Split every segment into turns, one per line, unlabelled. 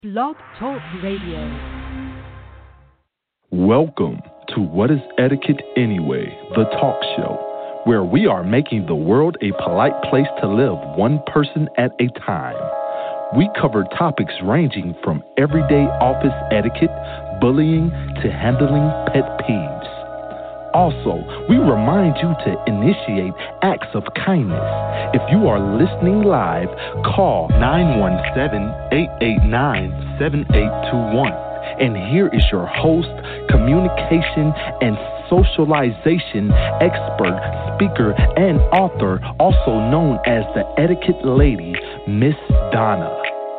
Blog Talk Radio.
Welcome to What is Etiquette Anyway, the talk show, where we are making the world a polite place to live one person at a time. We cover topics ranging from everyday office etiquette, bullying, to handling pet peeves. Also, we remind you to initiate acts of kindness. If you are listening live, call 917-889-7821. And here is your host, communication and socialization expert, speaker, and author, also known as the Etiquette Lady, Miss Donna.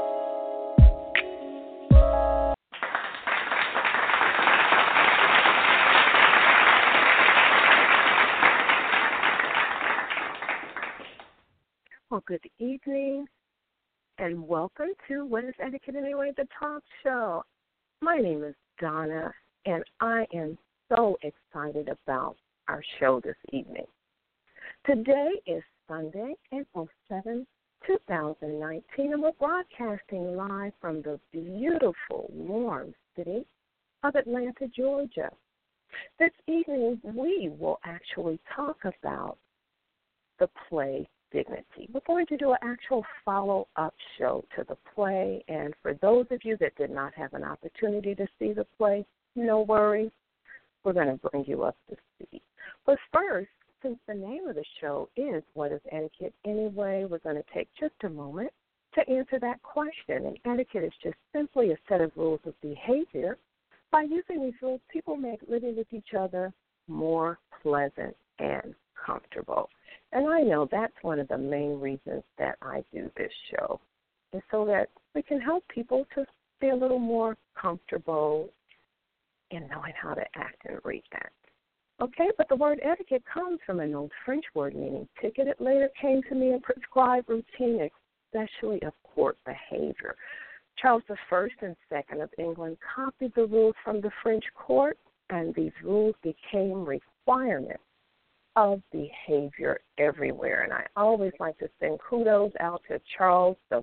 Well, good evening, and welcome to What is Etiquette Anyway, the talk show. My name is Donna, and I am so excited about our show this evening. Today is Sunday, April 7th, 2019, and we're broadcasting live from the beautiful, warm city of Atlanta, Georgia. This evening, we will actually talk about the play Dignity. We're going to do an actual follow-up show to the play, and for those of you that did not have an opportunity to see the play, no worries. We're going to bring you up to speed. But first, since the name of the show is What is Etiquette Anyway, we're going to take just a moment to answer that question. And etiquette is just simply a set of rules of behavior. By using these rules, people make living with each other more pleasant and comfortable. And I know that's one of the main reasons that I do this show, is so that we can help people to be a little more comfortable in knowing how to act and react. Okay, but the word etiquette comes from an old French word meaning ticket. It later came to mean prescribed routine, especially of court behavior. Charles I and II of England copied the rules from the French court, and these rules became requirements of behavior everywhere. And I always like to send kudos out to Charles I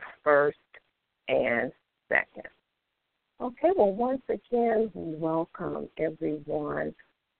and II. Okay, well, once again, we welcome everyone.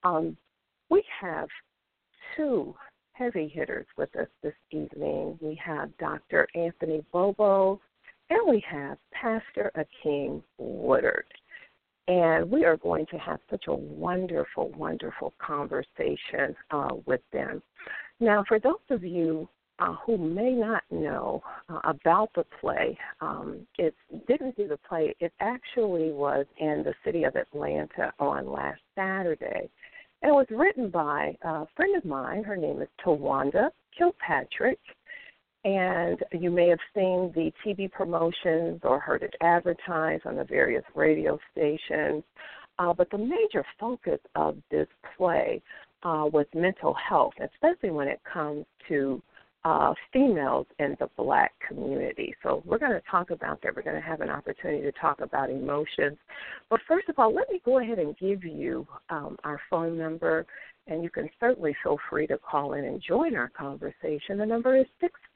We have two heavy hitters with us this evening. We have Dr. Anthony Bobo, and we have Pastor Akeem Woodard. And we are going to have such a wonderful, wonderful conversation with them. Now, for those of you who may not know about the play, it didn't do the play. It actually was in the city of Atlanta on last Saturday. And it was written by a friend of mine. Her name is Tawanda Kilpatrick. And you may have seen the TV promotions or heard it advertised on the various radio stations. But the major focus of this play was mental health, especially when it comes to females in the Black community. So we're going to talk about that. We're going to have an opportunity to talk about emotions. But first of all, let me go ahead and give you our phone number, and you can certainly feel free to call in and join our conversation. The number is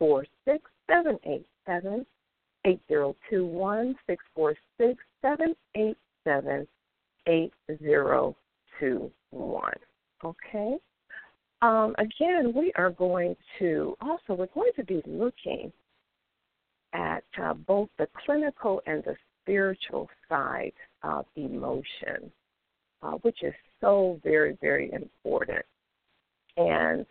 646-787-8021, 646-787-8021. Okay? Again, we're going to be looking at both the clinical and the spiritual side of emotion, which is so very, very important. And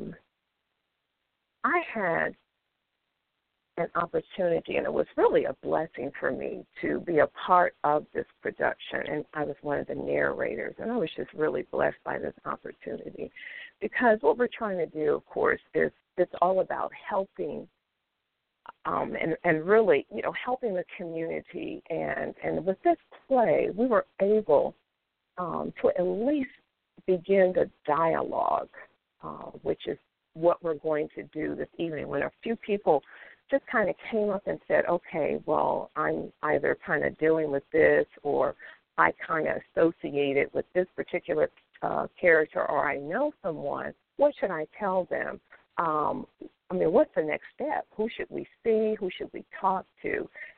I had an opportunity, and it was really a blessing for me to be a part of this production, and I was one of the narrators, and I was just really blessed by this opportunity, because what we're trying to do, of course, is it's all about helping and really, helping the community. And with this play, we were able to at least begin the dialogue, which is what we're going to do this evening, when a few people just kind of came up and said, okay, well, I'm either kind of dealing with this, or I kind of associate it with this particular character, or I know someone. What should I tell them? What's the next step? Who should we see? Who should we talk to?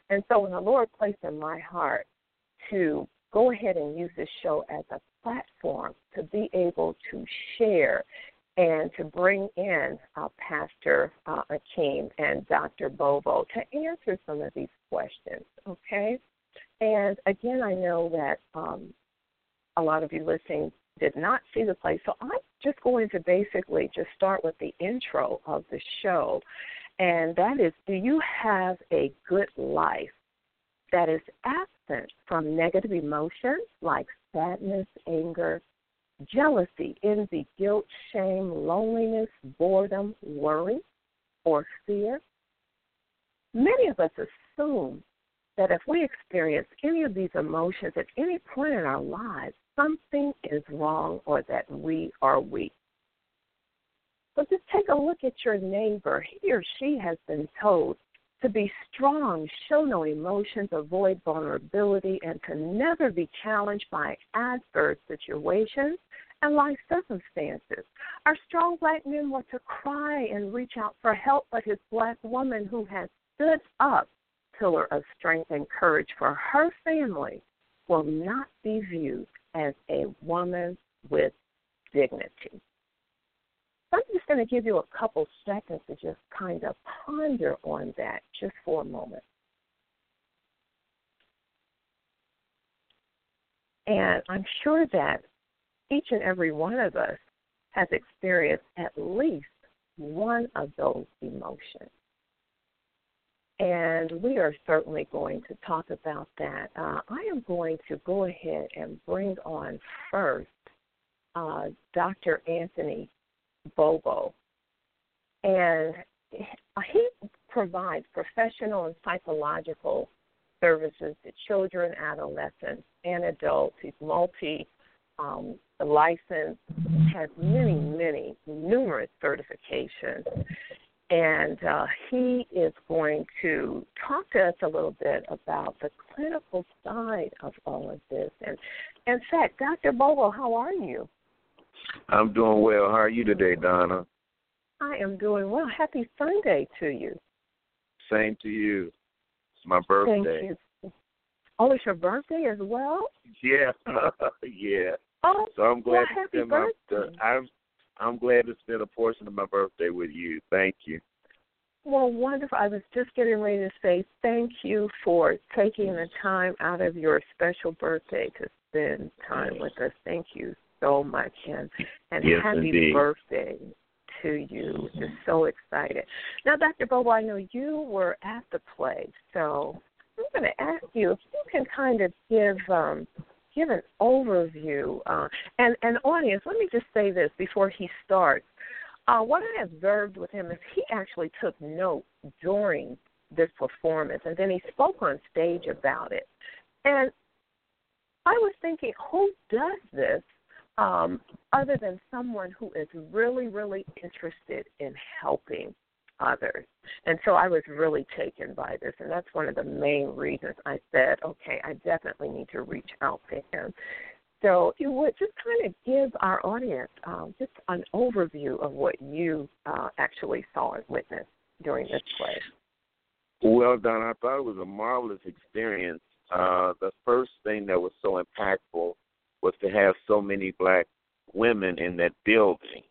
And so when the Lord placed in my heart to go ahead and use this show as a platform to be able to share and to bring in Pastor Akeem and Dr. Bobo to answer some of these questions, okay? And again, I know that a lot of you listening did not see the play, so I'm just going to basically just start with the intro of the show, and that is, do you have a good life that is absent from negative emotions like sadness, anger, jealousy, envy, guilt, shame, loneliness, boredom, worry, or fear? Many of us assume that if we experience any of these emotions at any point in our lives, something is wrong or that we are weak. So just take a look at your neighbor. He or she has been told to be strong, show no emotions, avoid vulnerability, and to never be challenged by adverse situations and life circumstances. Our strong black men want to cry and reach out for help, but his black woman who has stood up, pillar of strength and courage for her family, will not be viewed as a woman with dignity. I'm just going to give you a couple seconds to just kind of ponder on that just for a moment. And I'm sure that each and every one of us has experienced at least one of those emotions. And we are certainly going to talk about that. I am going to go ahead and bring on first Dr. Anthony Bobo. And he provides professional and psychological services to children, adolescents, and adults. He's multi-licensed, has numerous certifications. And he is going to talk to us a little bit about the clinical side of all of this. And in fact, Dr. Bobo, how are you?
I'm doing well. How are you today, Donna?
I am doing well. Happy Sunday to you.
Same to you. It's my birthday.
Thank you. Oh, it's your birthday as well?
Yeah. Yeah.
Oh,
so I'm glad
well,
to spend I'm glad to spend a portion of my birthday with you. Thank you.
Well, wonderful. I was just getting ready to say thank you for taking the time out of your special birthday to spend time with us. Thank you so much, and
yes,
happy
indeed.
birthday to you. Just so excited. Now, Dr. Bobo, I know you were at the play, so I'm going to ask you if you can kind of give an overview. And audience, let me just say this before he starts. What I observed with him is he actually took notes during this performance, and then he spoke on stage about it. And I was thinking, who does this other than someone who is really, really interested in helping others? And so I was really taken by this, and that's one of the main reasons I said, okay, I definitely need to reach out to him. So you would just kind of give our audience just an overview of what you actually saw and witnessed during this play.
Well, Donna, I thought it was a marvelous experience. The first thing that was so impactful was to have so many black women in that building.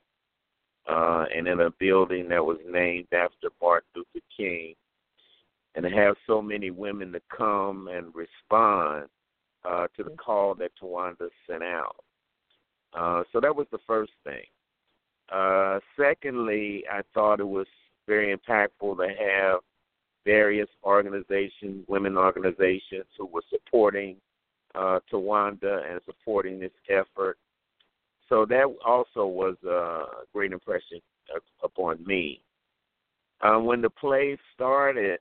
And in a building that was named after Martin Luther King, and to have so many women to come and respond to the call that Tawanda sent out. So that was the first thing. Secondly, I thought it was very impactful to have various organizations, women organizations, who were supporting Tawanda and supporting this effort. So that also was a great impression upon me. When the play started,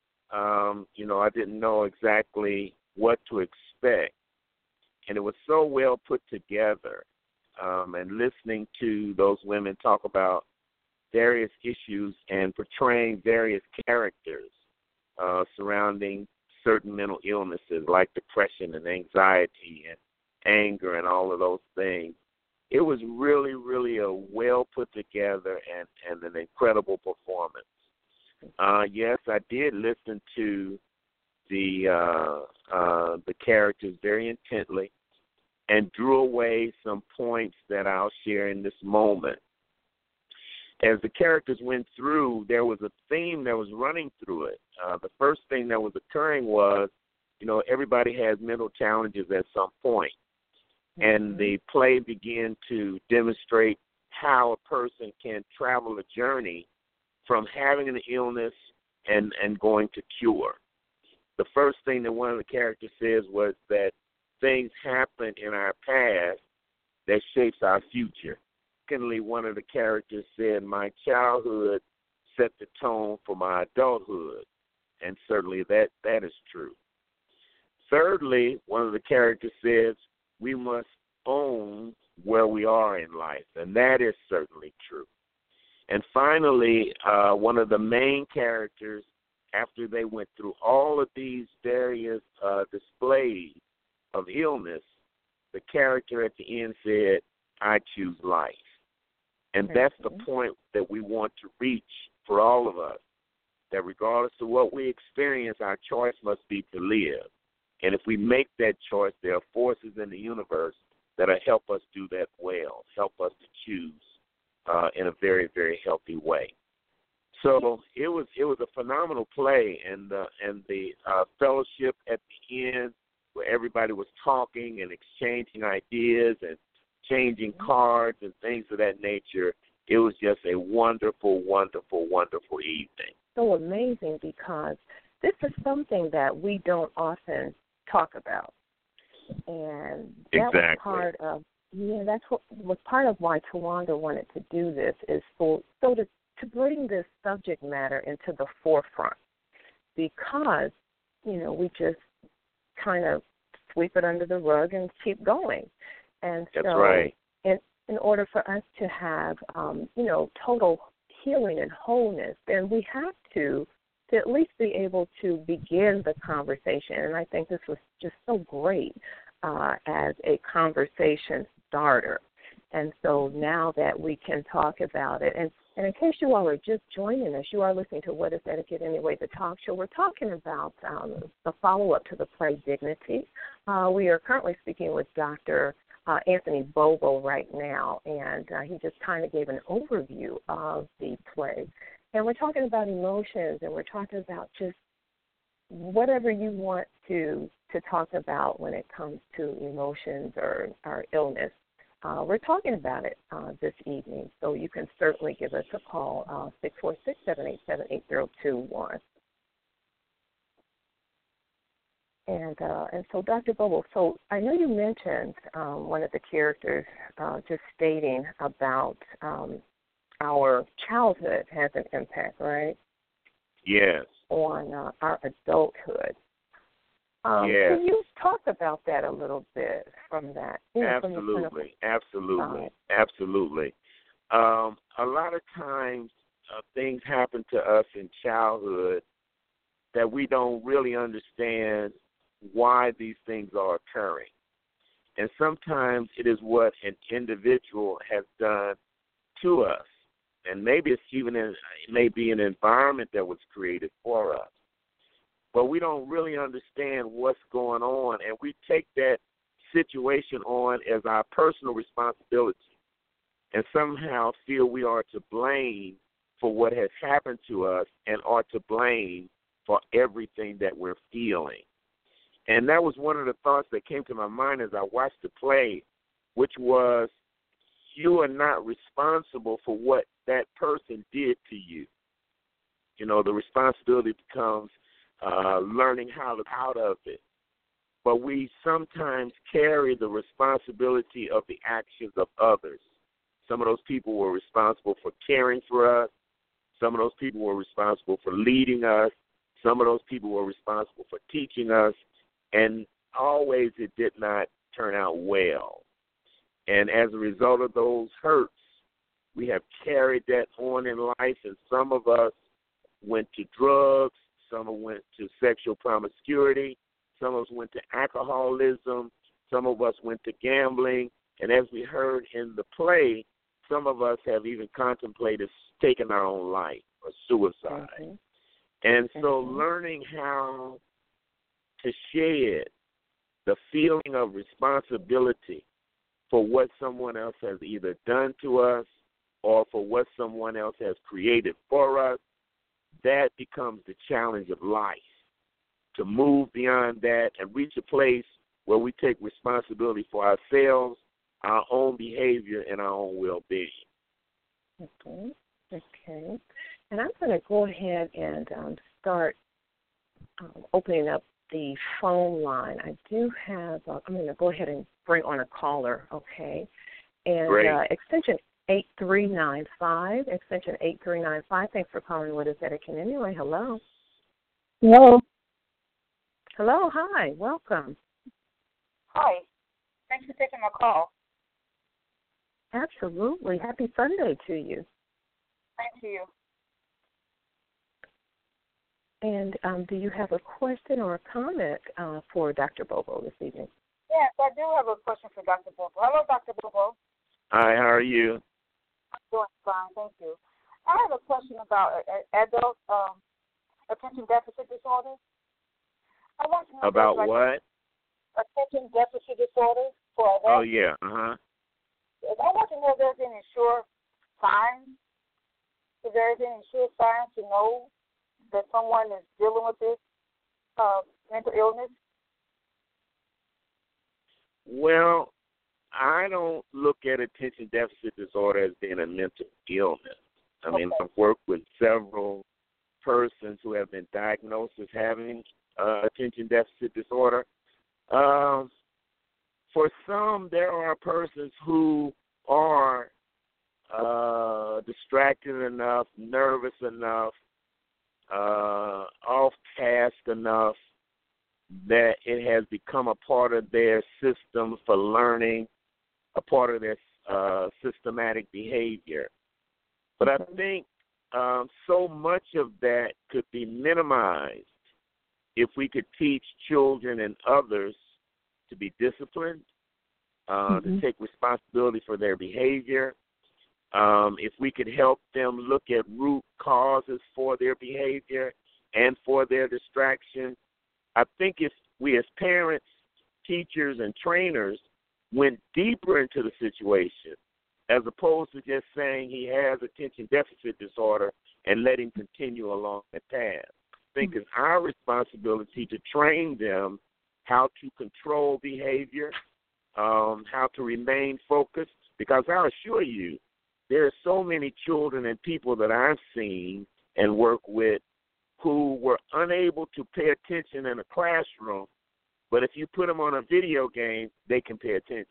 I didn't know exactly what to expect. And it was so well put together. And listening to those women talk about various issues and portraying various characters surrounding certain mental illnesses like depression and anxiety and anger and all of those things. It was really, really a well put together and an incredible performance. Yes, I did listen to the characters very intently and drew away some points that I'll share in this moment. As the characters went through, there was a theme that was running through it. The first thing that was occurring was, everybody has mental challenges at some point. And the play began to demonstrate how a person can travel a journey from having an illness and going to cure. The first thing that one of the characters says was that things happen in our past that shapes our future. Secondly, one of the characters said, my childhood set the tone for my adulthood, and certainly that is true. Thirdly, one of the characters says, we must own where we are in life, and that is certainly true. And finally, one of the main characters, after they went through all of these various displays of illness, the character at the end said, I choose life. And that's the point that we want to reach for all of us, that regardless of what we experience, our choice must be to live. And if we make that choice, there are forces in the universe that will help us do that well, help us to choose in a very, very healthy way. So it was a phenomenal play, and the fellowship at the end where everybody was talking and exchanging ideas and changing cards and things of that nature. It was just a wonderful, wonderful, wonderful evening.
So amazing, because this is something that we don't often talk about. And that was part of, that's what was part of why Tawanda wanted to do this, is to bring this subject matter into the forefront, because, we just kind of sweep it under the rug and keep going. And
that's
so
right.
In order for us to have, total healing and wholeness, then we have to at least be able to begin the conversation. And I think this was just so great as a conversation starter. And so now that we can talk about it, and in case you all are just joining us, you are listening to What is Etiquette Anyway, the talk show. We're talking about the follow-up to the play Dignity. We are currently speaking with Dr. Anthony Bobo right now, and he just kind of gave an overview of the play. And we're talking about emotions, and we're talking about just whatever you want to talk about when it comes to emotions or illness. We're talking about it this evening, so you can certainly give us a call, 646-787-8021. And so, Dr. Bobo, so I know you mentioned one of the characters just stating about our childhood has an impact, right?
Yes.
On our adulthood.
Yes.
Can you talk about that a little bit from that?
Absolutely. A lot of times things happen to us in childhood that we don't really understand why these things are occurring. And sometimes it is what an individual has done to us. And maybe it's even it may be an environment that was created for us. But we don't really understand what's going on, and we take that situation on as our personal responsibility and somehow feel we are to blame for what has happened to us and are to blame for everything that we're feeling. And that was one of the thoughts that came to my mind as I watched the play, which was, you are not responsible for what that person did to you. The responsibility becomes learning how to get out of it. But we sometimes carry the responsibility of the actions of others. Some of those people were responsible for caring for us. Some of those people were responsible for leading us. Some of those people were responsible for teaching us. And always it did not turn out well. And as a result of those hurts, we have carried that on in life, and some of us went to drugs, some went to sexual promiscuity, some of us went to alcoholism, some of us went to gambling, and as we heard in the play, some of us have even contemplated taking our own life or suicide. And so learning how to shed the feeling of responsibility for what someone else has either done to us or for what someone else has created for us, that becomes the challenge of life, to move beyond that and reach a place where we take responsibility for ourselves, our own behavior, and our own well-being.
Okay. And I'm going to go ahead and start opening up the phone line. I do have, I'm going to go ahead and bring on a caller, okay? And extension 8395, extension 8395. Thanks for calling What is Etiquette Anyway? Hello.
Hello.
Hello, hi, welcome.
Hi. Thanks for taking my call.
Absolutely. Happy Sunday to you.
Thank you.
And do you have a question or a comment for Dr. Bobo this evening?
Yes, I do have a question for Dr. Bobo. Hello, Dr. Bobo.
Hi, how are you?
I'm doing fine, thank you. I have a question about adult attention deficit disorder. I want to know
about what?
Attention deficit disorder for adults.
Oh, yeah,
I want to know if there's any sure signs. If there's any sure signs to know that someone is dealing with this mental illness.
Well, I don't look at attention deficit disorder as being a mental illness. I mean, I've worked with several persons who have been diagnosed as having attention deficit disorder. For some, there are persons who are distracted enough, nervous enough, off task enough that it has become a part of their system for learning, a part of their systematic behavior. But I think so much of that could be minimized if we could teach children and others to be disciplined, to take responsibility for their behavior. If we could help them look at root causes for their behavior and for their distraction. I think if we as parents, teachers, and trainers went deeper into the situation, as opposed to just saying he has attention deficit disorder and let him continue along the path. I think it's our responsibility to train them how to control behavior, how to remain focused, because I'll assure you, there are so many children and people that I've seen and work with who were unable to pay attention in a classroom, but if you put them on a video game, they can pay attention.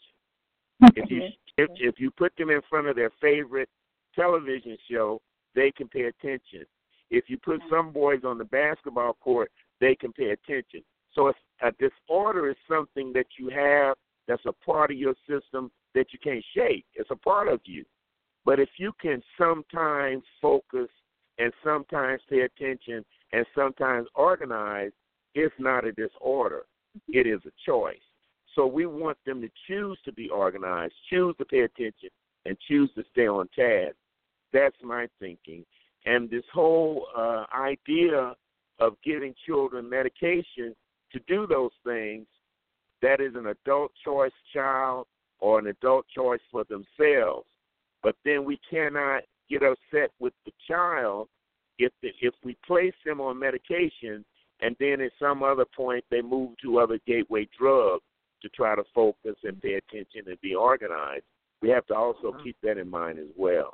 If you put them in front of their favorite television show, they can pay attention. If you put some boys on the basketball court, they can pay attention. So if a disorder is something that you have that's a part of your system that you can't shake. It's a part of you. But if you can sometimes focus and sometimes pay attention and sometimes organize, it's not a disorder. It is a choice. So we want them to choose to be organized, choose to pay attention, and choose to stay on task. That's my thinking. And this whole idea of giving children medication to do those things, that is an adult choice child or an adult choice for themselves. But then we cannot get upset with the child if we place them on medication and then at some other point they move to other gateway drugs to try to focus and pay attention and be organized. We have to also keep that in mind as well.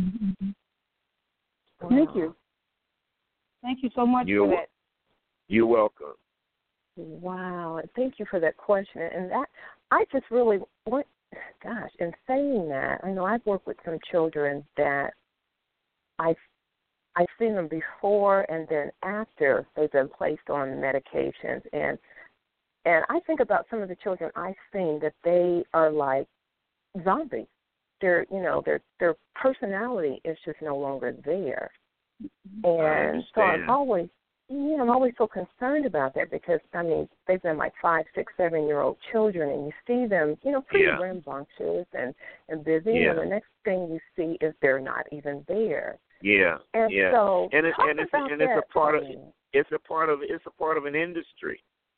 Thank you. Thank you so much for that.
You're welcome.
Wow. Thank you for that question. And that I just really want, gosh, in saying that, I know I've worked with some children that I've seen them before and then after they've been placed on medications. And I think about some of the children I've seen that they are like zombies. Their personality is just no longer there. And so I'm always so concerned about that because, I mean, they've been like 5, 6, 7-year-old children, and you see them, pretty rambunctious and busy, and the next thing you see is they're not even there.
Yeah.
And so
it's a part of an industry.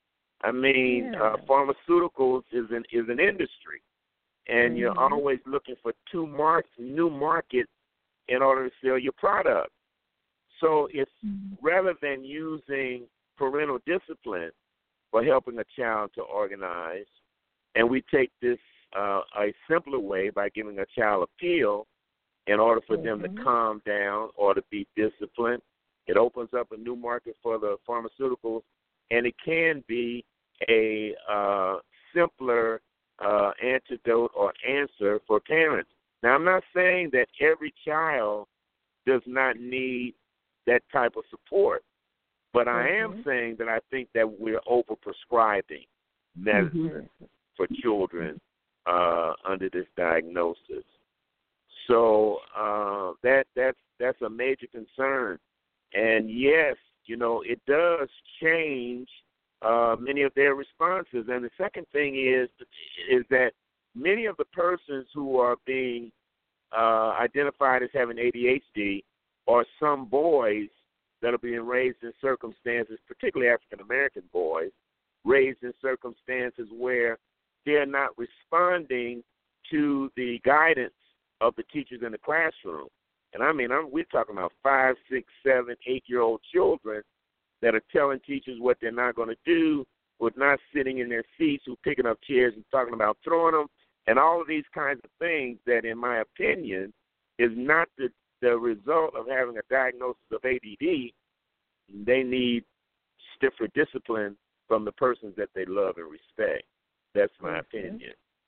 I mean, pharmaceuticals is an industry, and you're always looking for new markets in order to sell your product. So it's rather than using parental discipline for helping a child to organize, and we take this a simpler way by giving a child a pill in order for them to calm down or to be disciplined. It opens up a new market for the pharmaceuticals, and it can be a simpler antidote or answer for parents. Now, I'm not saying that every child does not need that type of support, but I am saying that I think that we're overprescribing medicine for children under this diagnosis. So that's a major concern. And yes, it does change many of their responses. And the second thing is that many of the persons who are being identified as having ADHD are some boys that are being raised in circumstances, particularly African-American boys, raised in circumstances where they're not responding to the guidance of the teachers in the classroom. And I mean, we're talking about 5, 6, 7, 8-year-old children that are telling teachers what they're not going to do, who are not sitting in their seats, who are picking up chairs and talking about throwing them, and all of these kinds of things that, in my opinion, is not the result of having a diagnosis of ADD. They need stiffer discipline from the persons that they love and respect. That's my opinion.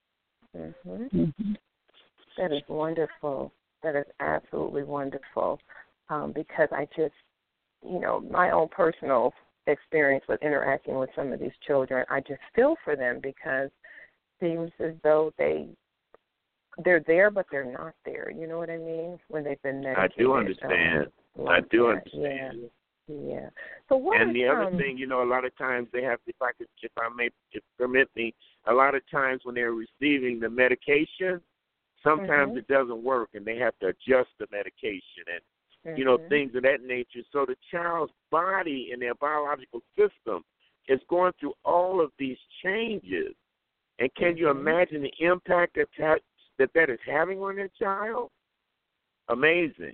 That is wonderful. That is absolutely wonderful. Because I just, my own personal experience with interacting with some of these children, I just feel for them because it seems as though they're there, but they're not there. You know what I mean? When they've been medicated.
I do understand. I do understand.
Yeah. So what?
And the other thing, a lot of times they have, if permit me, a lot of times when they're receiving the medication, sometimes it doesn't work, and they have to adjust the medication and things of that nature. So the child's body and their biological system is going through all of these changes. And can you imagine the impact that is having on their child? Amazing.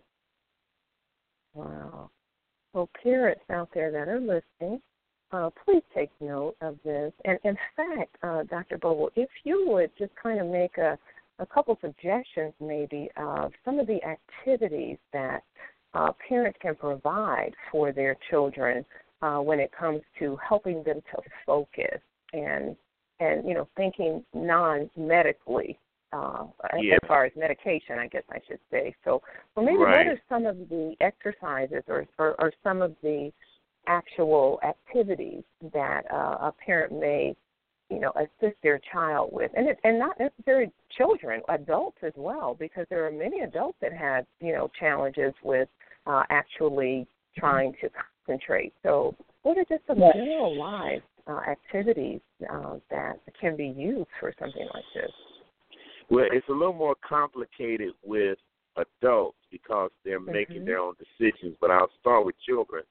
Wow. Well, parents out there that are listening, please take note of this. And in fact, Dr. Bogle, if you would just kind of make a couple suggestions maybe of some of the activities that parents can provide for their children when it comes to helping them to focus and thinking non-medically as far as medication, I guess I should say. So maybe what are some of the exercises or some of the actual activities that a parent may assist their child with, and not necessarily children, adults as well, because there are many adults that have challenges with actually trying to concentrate. So, what are just some generalized activities that can be used for something like this?
Well, it's a little more complicated with adults because they're making their own decisions, but I'll start with children.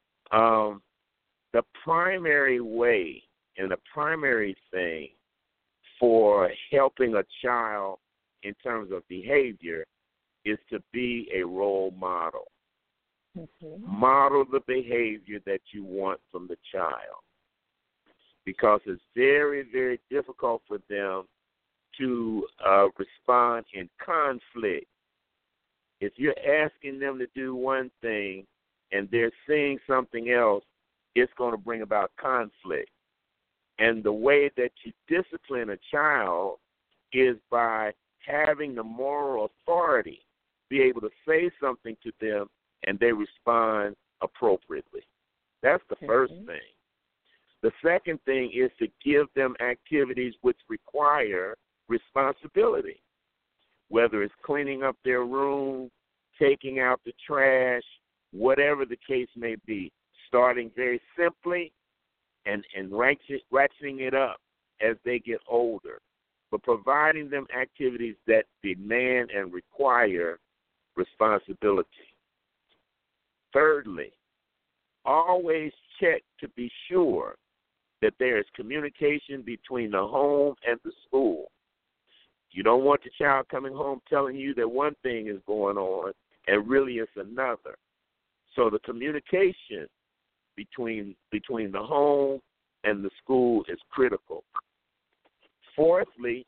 The primary way and the primary thing for helping a child in terms of behavior is to be a role model. Model the behavior that you want from the child, because it's very, very difficult for them to respond in conflict. If you're asking them to do one thing and they're seeing something else, it's going to bring about conflict. And the way that you discipline a child is by having the moral authority, be able to say something to them and they respond appropriately. That's the first thing. The second thing is to give them activities which require responsibility, whether it's cleaning up their room, taking out the trash, whatever the case may be, starting very simply and ratcheting it up as they get older, but providing them activities that demand and require responsibility. Thirdly, always check to be sure that there is communication between the home and the school. You don't want the child coming home telling you that one thing is going on and really it's another. So the communication between the home and the school is critical. Fourthly,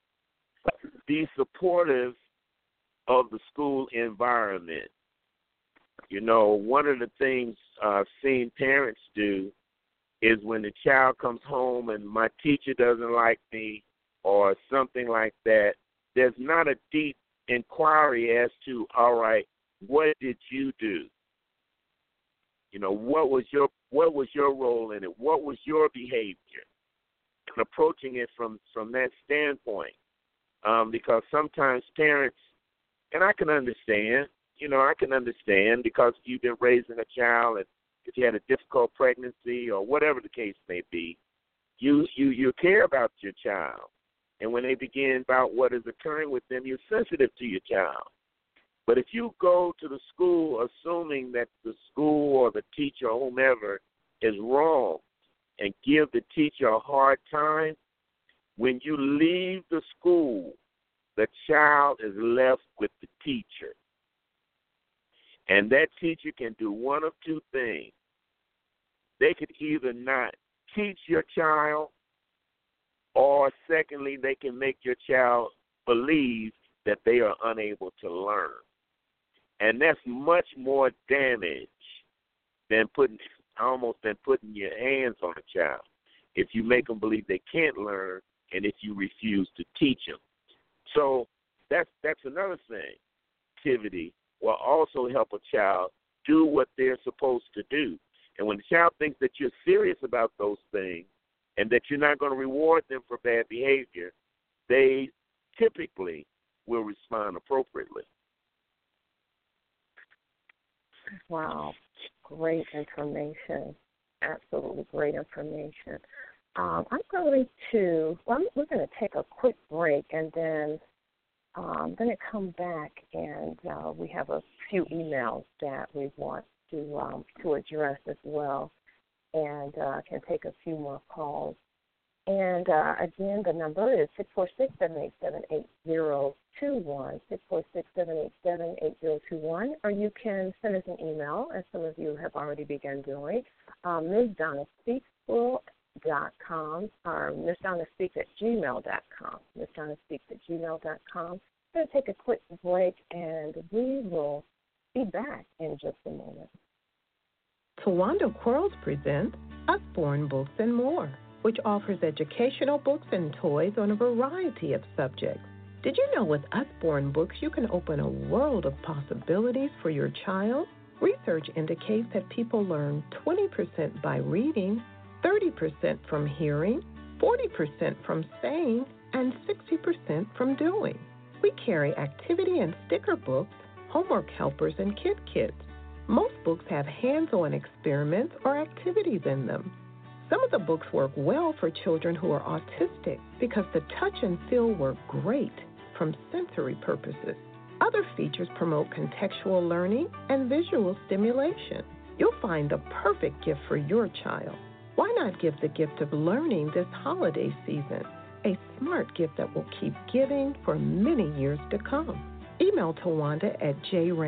be supportive of the school environment. You know, one of the things I've seen parents do is when the child comes home and my teacher doesn't like me or something like that, there's not a deep inquiry as to, all right, what did you do? You know, what was your role in it? What was your behavior? And approaching it from that standpoint, because sometimes parents, and I can understand because you've been raising a child, and if you had a difficult pregnancy or whatever the case may be, you care about your child, and when they begin about what is occurring with them, you're sensitive to your child. But if you go to the school assuming that the school or the teacher or whomever is wrong and give the teacher a hard time, when you leave the school, the child is left with the teacher. And that teacher can do one of two things. They could either not teach your child, or secondly, they can make your child believe that they are unable to learn. And that's much more damage than putting your hands on a child if you make them believe they can't learn and if you refuse to teach them. So that's another thing. Activity will also help a child do what they're supposed to do. And when the child thinks that you're serious about those things and that you're not going to reward them for bad behavior, they typically will respond appropriately.
Wow, great information. Absolutely great information. We're going to take a quick break, and then I'm going to come back, and we have a few emails that we want to address as well, and can take a few more calls. And again, the number is 646-787-8021, 646-787-8021, or you can send us an email, as some of you have already begun doing, MsDonnaSpeaks.com, or MsDonnaSpeaks@gmail.com, MsDonnaSpeaks@gmail.com. We're going to take a quick break, and we will be back in just a moment.
Tawanda Quarles presents Usborne Books and More, which offers educational books and toys on a variety of subjects. Did you know with Usborne Books you can open a world of possibilities for your child? Research indicates that people learn 20% by reading, 30% from hearing, 40% from saying, and 60% from doing. We carry activity and sticker books, homework helpers, and kid kits. Most books have hands-on experiments or activities in them. Some of the books work well for children who are autistic because the touch and feel work great from sensory purposes. Other features promote contextual learning and visual stimulation. You'll find the perfect gift for your child. Why not give the gift of learning this holiday season? A smart gift that will keep giving for many years to come. Email Tawanda at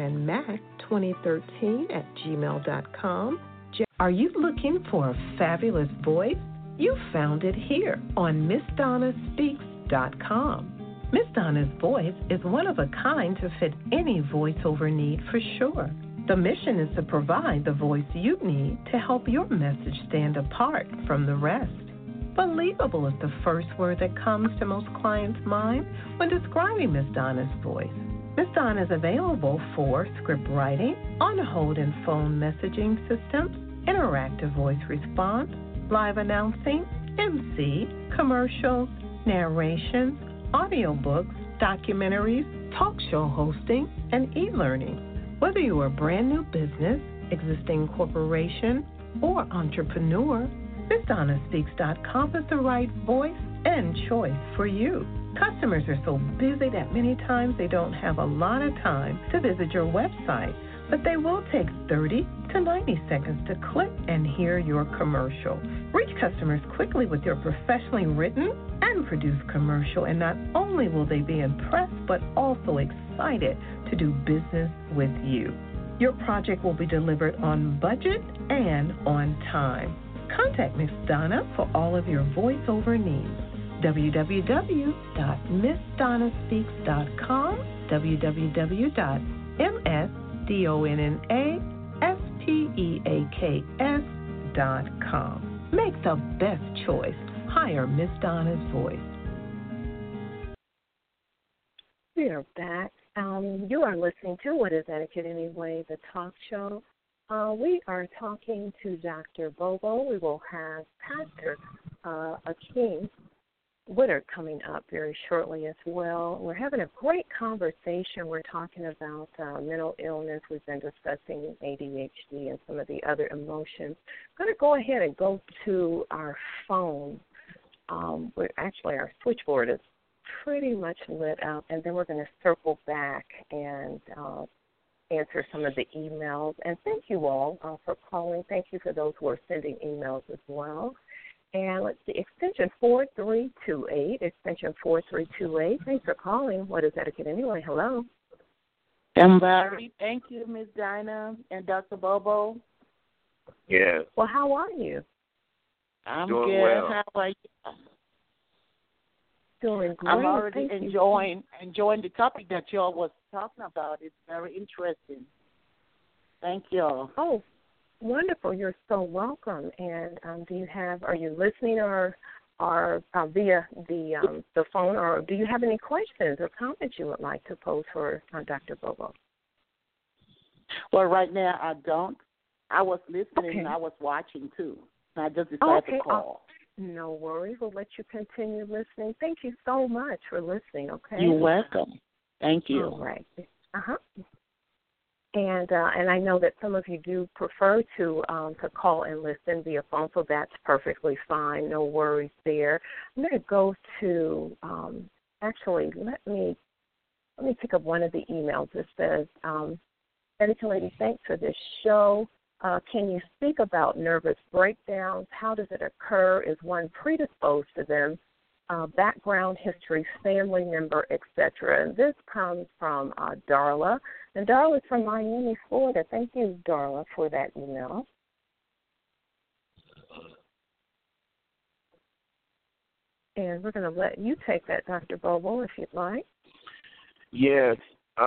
jranmac2013@gmail.com. Are you looking for a fabulous voice? You found it here on MsDonnaSpeaks.com. Miss Donna's voice is one of a kind to fit any voiceover need for sure. The mission is to provide the voice you need to help your message stand apart from the rest. Believable is the first word that comes to most clients' mind when describing Miss Donna's voice. Miss Donna is available for script writing, on-hold and phone messaging systems, interactive voice response, live announcing, MC, commercials, narrations, audiobooks, documentaries, talk show hosting, and e-learning. Whether you are a brand new business, existing corporation, or entrepreneur, MsDonnaSpeaks.com is the right voice and choice for you. Customers are so busy that many times they don't have a lot of time to visit your website. but they will take 30 to 90 seconds to click and hear your commercial. Reach customers quickly with your professionally written and produced commercial, and not only will they be impressed, but also excited to do business with you. Your project will be delivered on budget and on time. Contact Miss Donna for all of your voiceover needs. www.missdonnaspeaks.com, www.msdonnaspeaks.com. Make the best choice. Hire Miss Donna's voice.
We are back. You are listening to What is Etiquette Anyway, the talk show. We are talking to Dr. Bobo. We will have Pastor Akeem Witter coming up very shortly as well. We're having a great conversation. We're talking about mental illness. We've been discussing ADHD and some of the other emotions. I'm going to go ahead and go to our phone. Our switchboard is pretty much lit up, and then we're going to circle back and answer some of the emails. And thank you all for calling. Thank you for those who are sending emails as well. And let's see, extension 4328, extension 4328. Thanks for calling. What is Etiquette Anyway? Hello.
I'm Barry. Thank you, Ms. Dinah and Dr. Bobo.
Yes.
Well, how are you?
I'm
Doing
good.
well.
How are you?
Doing great.
I'm already
Thank
enjoying the topic that y'all was talking about. It's very interesting. Thank y'all.
Oh, wonderful. You're so welcome. And are you listening or via the phone, or do you have any questions or comments you would like to pose for Dr. Bobo?
Well, right now I don't. I was listening
Okay.
and I was watching too. And I just decided to call.
No worries. We'll let you continue listening. Thank you so much for listening, okay?
You're welcome. Thank you.
All right. And I know that some of you do prefer to call and listen via phone, so that's perfectly fine. No worries there. I'm going to go to let me pick up one of the emails. It says, "Editor Lady, thanks for this show. Can you speak about nervous breakdowns? How does it occur? Is one predisposed to them? Background history, family member, etc." And this comes from Darla. And Darla's from Miami, Florida. Thank you, Darla, for that email. And we're going to let you take that, Dr. Bobo, if you'd like.
Yes.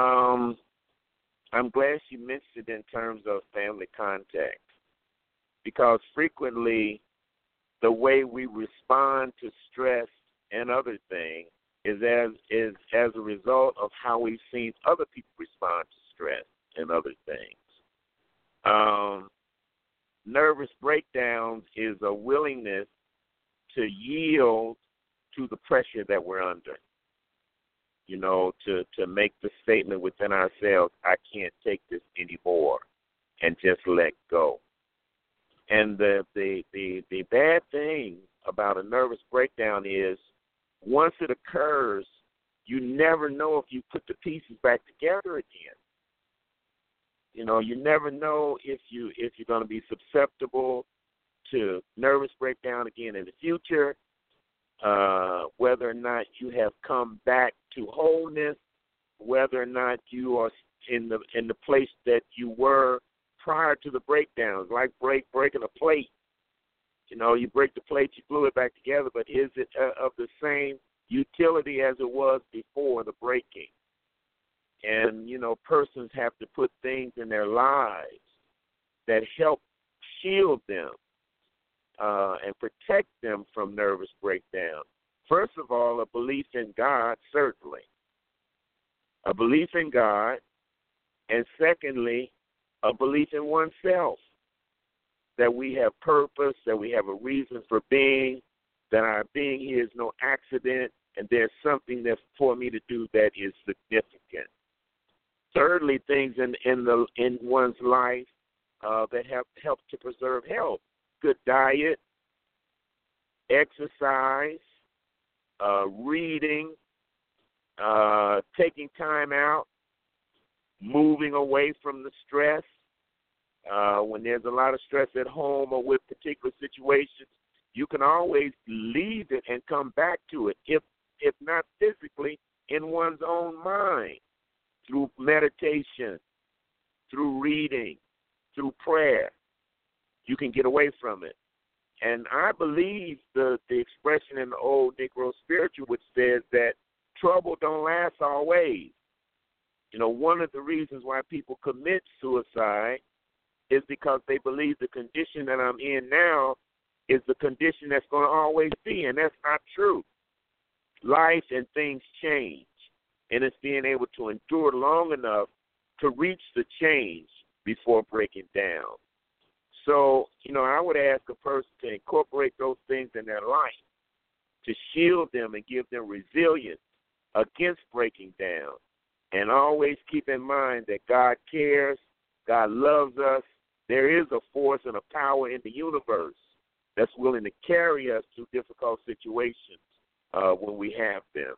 I'm glad you mentioned it in terms of family contact, because frequently the way we respond to stress and other things is as a result of how we've seen other people respond to stress and other things. Nervous breakdowns is a willingness to yield to the pressure that we're under. You know, to make the statement within ourselves, I can't take this anymore, and just let go. And the bad thing about a nervous breakdown is once it occurs, you never know if you put the pieces back together again. You know, you never know if you're going to be susceptible to nervous breakdown again in the future. Whether or not you have come back to wholeness, whether or not you are in the place that you were prior to the breakdowns, like breaking a plate. You know, you break the plate, you glue it back together, but is it of the same utility as it was before the breaking? And, you know, persons have to put things in their lives that help shield them and protect them from nervous breakdown. First of all, a belief in God, certainly. A belief in God. And secondly, a belief in oneself, that we have purpose, that we have a reason for being, that our being here is no accident, and there's something that's for me to do that is significant. Thirdly, things in one's life that help to preserve health. Good diet, exercise, reading, taking time out, moving away from the stress. When there's a lot of stress at home or with particular situations, you can always leave it and come back to it, if not physically, in one's own mind, through meditation, through reading, through prayer. You can get away from it. And I believe the expression in the old Negro spiritual, which says that trouble don't last always. You know, one of the reasons why people commit suicide is because they believe the condition that I'm in now is the condition that's going to always be, and that's not true. Life and things change, and it's being able to endure long enough to reach the change before breaking down. So, you know, I would ask a person to incorporate those things in their life to shield them and give them resilience against breaking down. And always keep in mind that God cares, God loves us. There is a force and a power in the universe that's willing to carry us through difficult situations when we have them.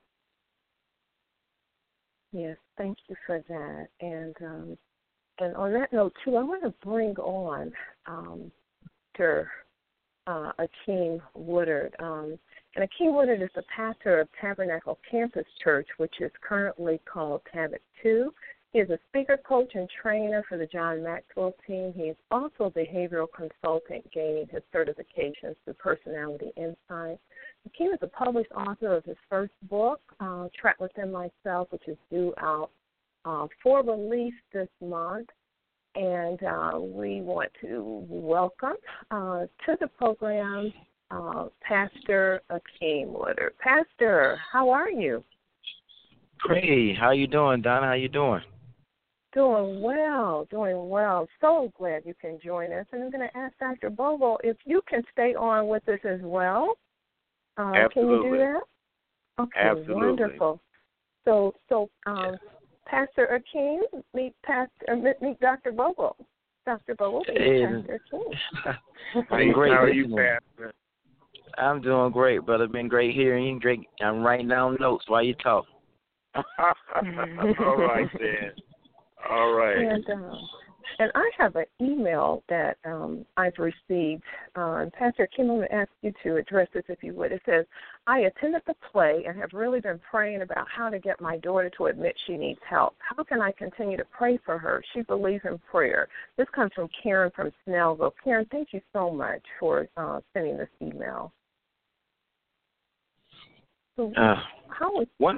Yes, thank you for that. And on that note, too, I want to bring on Dr. Akeem Woodard. And Akeem Woodard is the pastor of Tabernacle Campus Church, which is currently called Tabit 2. He is a speaker, coach, and trainer for the John Maxwell team. He is also a behavioral consultant, gaining his certifications through Personality Insight. Akeem is a published author of his first book, Trapped Within Myself, which is due out for release this month. And we want to welcome to the program Pastor Akeem Woodard. Pastor, how are you?
Great. How you doing, Donna? How you doing?
Doing well. So glad you can join us. And I'm going to ask Dr. Bobo if you can stay on with us as well.
Absolutely.
Can you do that? Okay,
Absolutely.
Wonderful. So Pastor Akeem, meet Dr. Bobo. Dr. Bobo, meet Pastor Akeem.
I'm great.
How are you, Pastor?
I'm doing great, brother. Been great hearing you. Great. I'm writing down notes while you talk.
All right, then. All right.
And I have an email that I've received. Pastor Akeem, I'm going to ask you to address this if you would. It says, I attended the play and have really been praying about how to get my daughter to admit she needs help. How can I continue to pray for her? She believes in prayer. This comes from Karen from Snellville. Karen, thank you so much for sending this email. So
one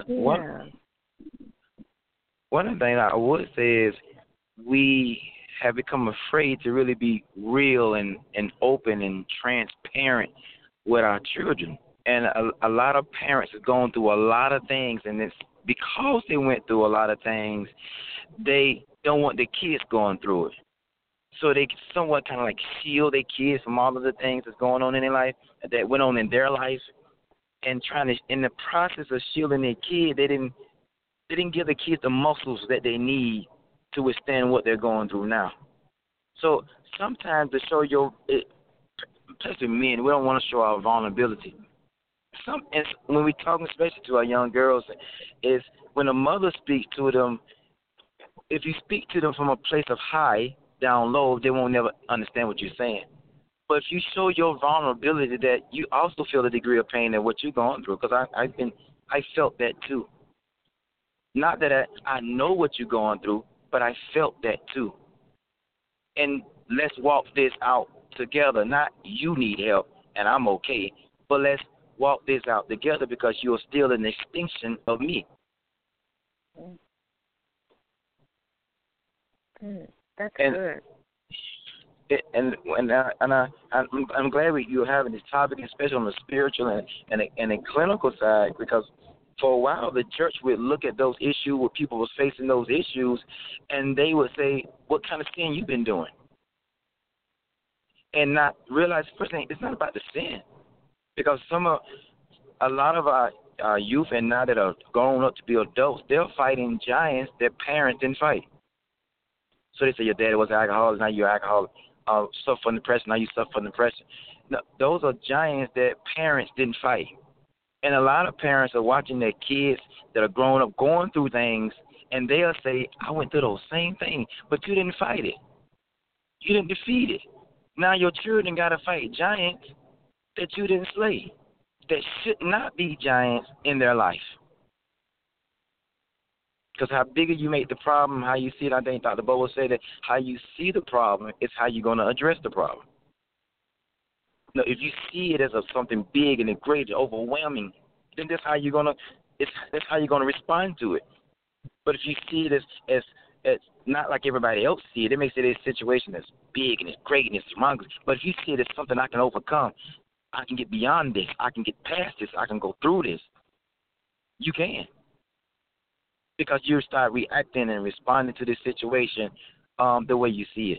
of the things I would say is we have become afraid to really be real and open and transparent with our children. And a lot of parents are going through a lot of things, and it's because they went through a lot of things, they don't want their kids going through it. So they somewhat kind of like shield their kids from all of the things that's going on in their life, that went on in their life, and trying to, in the process of shielding their kid, they didn't give the kids the muscles that they need to withstand what they're going through now. So sometimes to show especially men, we don't want to show our vulnerability. And when we're talking especially to our young girls, is when a mother speaks to them, if you speak to them from a place of high down low, they won't never understand what you're saying. But if you show your vulnerability, that you also feel a degree of pain at what you're going through, because I felt that too. Not that I know what you're going through, but I felt that too. And let's walk this out together. Not you need help and I'm okay, but let's walk this out together because you're still an extension of me.
That's good.
I'm glad you're having this topic, especially on the spiritual and the clinical side, because for a while the church would look at those issues where people was facing those issues, and they would say, "What kind of sin you been doing?" And not realize first thing, it's not about the sin, because a lot of our youth and now that are grown up to be adults, they're fighting giants that parents didn't fight. So they say your daddy was an alcoholic, now you're an alcoholic. Suffer from depression, now you suffer from depression. No, those are giants that parents didn't fight. And a lot of parents are watching their kids that are growing up going through things And they'll say, I went through those same things, but you didn't fight it. You didn't defeat it. Now your children got to fight giants that you didn't slay, that should not be giants in their life. Because how bigger you make the problem, how you see it, I think Dr. Bobo said that how you see the problem is how you're going to address the problem. Now, if you see it as something big and great and overwhelming, then that's how you're going to that's how you're going to respond to it. But if you see it as not like everybody else see it, it makes it a situation that's big and it's great and it's humongous. But if you see it as something I can overcome, I can get beyond this, I can get past this, I can go through this, you can. Because you start reacting and responding to this situation the way you see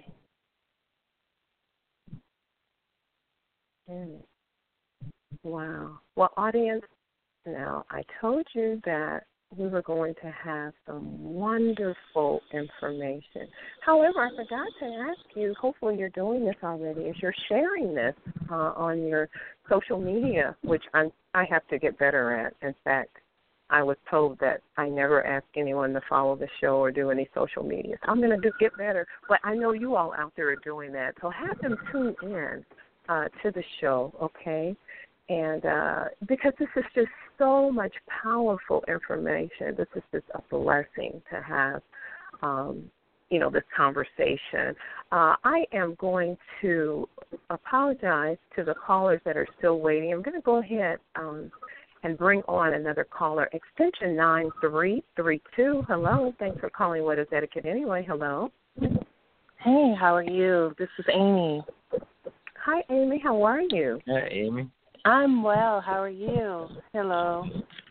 it.
Wow. Well, audience, now I told you that we were going to have some wonderful information. However, I forgot to ask you, hopefully you're doing this already, is you're sharing this on your social media, which I have to get better at. In fact, I was told that I never ask anyone to follow the show or do any social media. So I'm going to get better. But I know you all out there are doing that. So have them tune in to the show, okay? And because this is just so much powerful information. This is just a blessing to have, this conversation. I am going to apologize to the callers that are still waiting. I'm going to go ahead and bring on another caller, extension 9332. Hello, thanks for calling What is Etiquette Anyway? Hello.
Hey, how are you? This is Amy.
Hi, Amy. How are you?
Hi, Amy.
I'm well. How are you? Hello.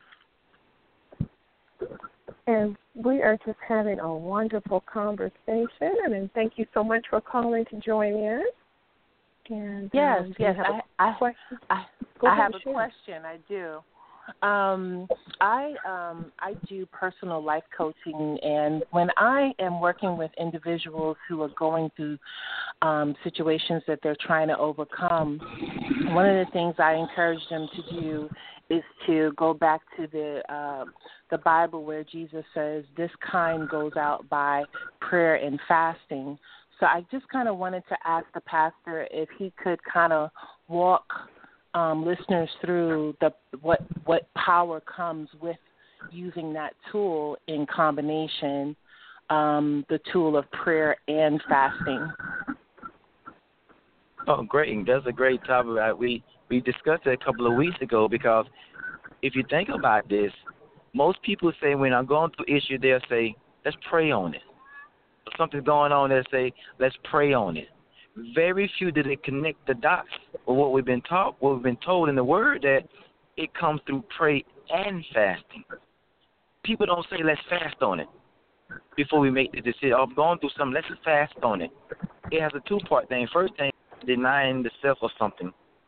And we are just having a wonderful conversation, and thank you so much for calling to join in. And
yes. I have a
share.
question. I do. I do personal life coaching, and when I am working with individuals who are going through situations that they're trying to overcome, one of the things I encourage them to do is to go back to the Bible where Jesus says this kind goes out by prayer and fasting. So I just kind of wanted to ask the pastor if he could kind of walk listeners through what power comes with using that tool in combination, the tool of prayer and fasting.
Oh, great. That's a great topic. We discussed it a couple of weeks ago because if you think about this, most people say when I'm going through issue, they'll say, let's pray on it. If something's going on, they'll say, let's pray on it. Very few do they connect the dots with what we've been taught, what we've been told in the Word, that it comes through prayer and fasting. People don't say, let's fast on it before we make the decision. I'm going through something, let's fast on it. It has a two-part thing. First thing, denying the self of something.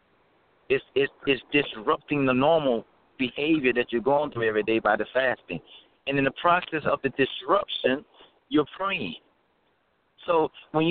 It's disrupting the normal behavior that you're going through every day by the fasting. And in the process of the disruption, you're praying. So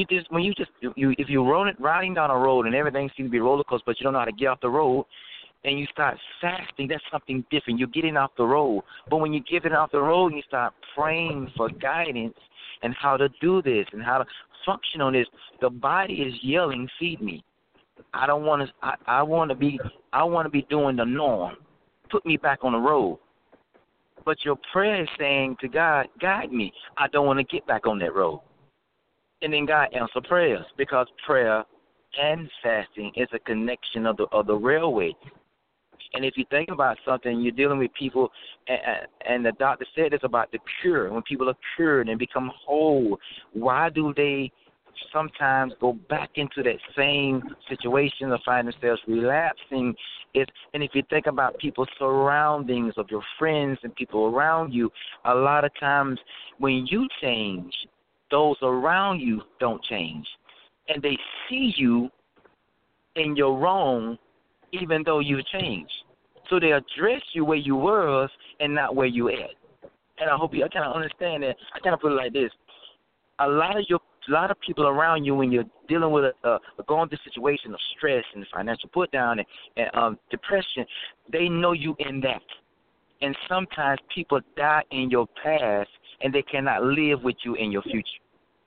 if you're riding down a road and everything seems to be roller coaster, but you don't know how to get off the road, and you start fasting, that's something different. You're getting off the road. But when you get off the road and you start praying for guidance and how to do this and how to function on this, the body is yelling, feed me. I want to be doing the norm. Put me back on the road. But your prayer is saying to God, guide me. I don't want to get back on that road. And then God answers prayers because prayer and fasting is a connection of the railway. And if you think about something, you're dealing with people, and the doctor said it's about the cure. When people are cured and become whole, why do they sometimes go back into that same situation or find themselves relapsing? And if you think about people's surroundings of your friends and people around you, a lot of times when you change, those around you don't change. And they see you in your wrong even though you've changed. So they address you where you were and not where you at. And I hope you kind of understand that. I kind of put it like this. A lot of people around you when you're dealing with going through a situation of stress and financial put down and depression, they know you in that. And sometimes people die in your past and they cannot live with you in your future.